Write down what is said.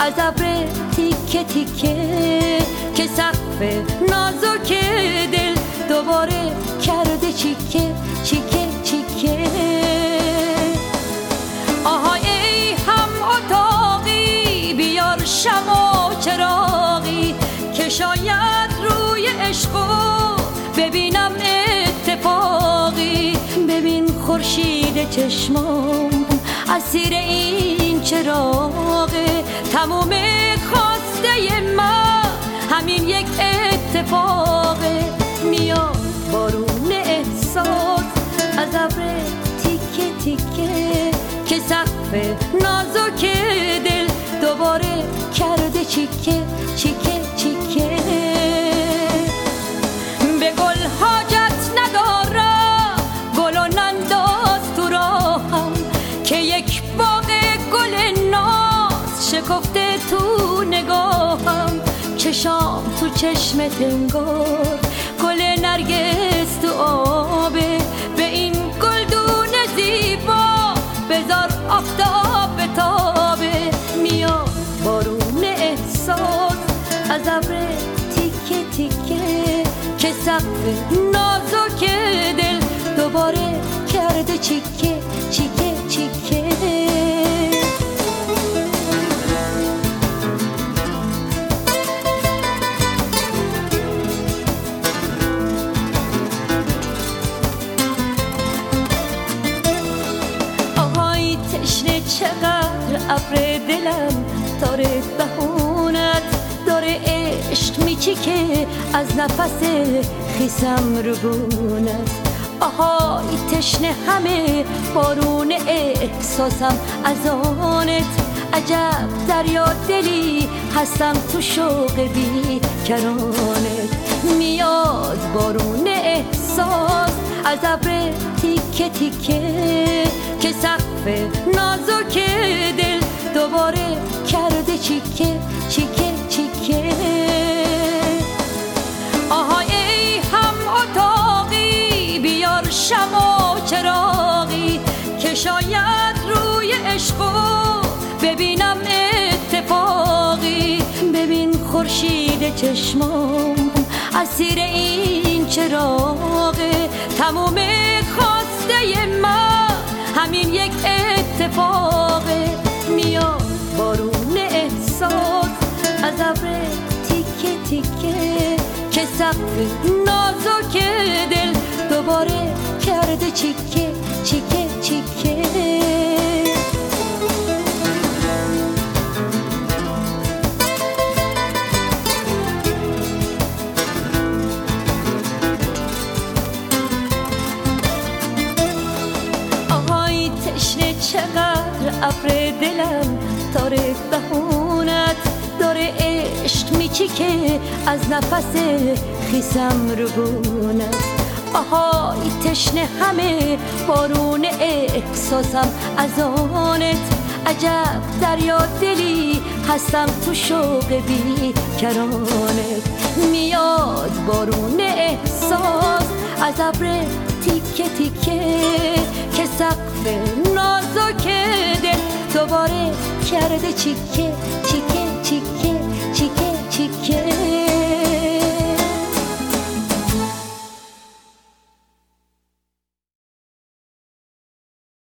از ابر تیکه تیکه که سقف نازک دل دوباره کرده چیکه چیکه چیکه. آهای ای هم اتاقی بیار شمع و چراغی که شاید روی عشقو ببینم اتفاقی. ببین خورشید چشمام اسیر این چراغه، تموم خواسته من همین یک اتفاقه. میاد بارون احساس از ابر تیکه تیکه که سقف نازک دل دوباره کرده چیکه چیکه چیکه. به گل حاجت ندارم گل و ننداز تو راهم که یک باغ گل ناز شکفته تو نگاهم. چشام تو چشمت انگار گل نرگس تو آبه، به این گلدون زیبا بذار آفتاب بتابه. میاد بارون احساس از ابر تیکه تیکه که سقف نازک دل دوباره کرده چیکه چیکه چیکه. آهای تشنه چقدر ابر دلم داره دهونت داره عشق میچیکه از نفس خیسم رو گونت. آهای تشنه همه بارون احساسم از آنت، عجب دریا دلی هستم تو شوق بی کرانت. میاد بارون احساس از ابر تیکه تیکه که سقف نازک دل دوباره کرده چیکه چیکه چیکه. آهای ای هم اتاقی بیار شمع و چراغی که شاید روی عشقو ببینم اتفاقی. ببین خورشید چشمام اسیر این چراغه، تموم خواسته من همین یک اتفاقه. میاد بارون احساس از ابر تیکه تیکه که سقف نازک دل دوباره کرده چیکه چیکه چیکه. آهای تشنه چقدر ابر دلم داره دهونت داره عشق میچیکه از نفس خیسم رو گونت. آهای تشنه همه بارون احساسم از آنت، عجب دریا دلی هستم تو شوق بی کرانت. میاد بارون احساس از ابر تیکه تیکه که سقف نازک دل دوباره کرده چیکه